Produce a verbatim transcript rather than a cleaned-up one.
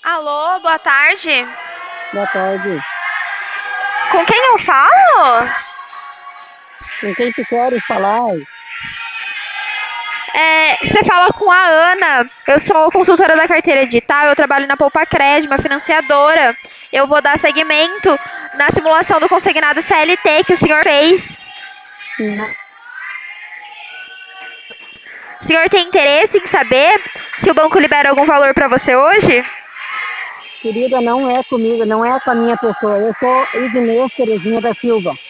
Alô, boa tarde. Boa tarde. Com quem eu falo? Com quem tu queres falar? É, você fala com a Ana. Eu sou consultora da carteira digital, eu trabalho na Poupa Crédito, uma financiadora. Eu vou dar seguimento na simulação do consignado C L T que o senhor fez. Não, O senhor tem interesse em saber se o banco libera algum valor para você hoje? querida, não é comigo, não é com a minha pessoa. Eu sou Ignês Terezinha da Silva.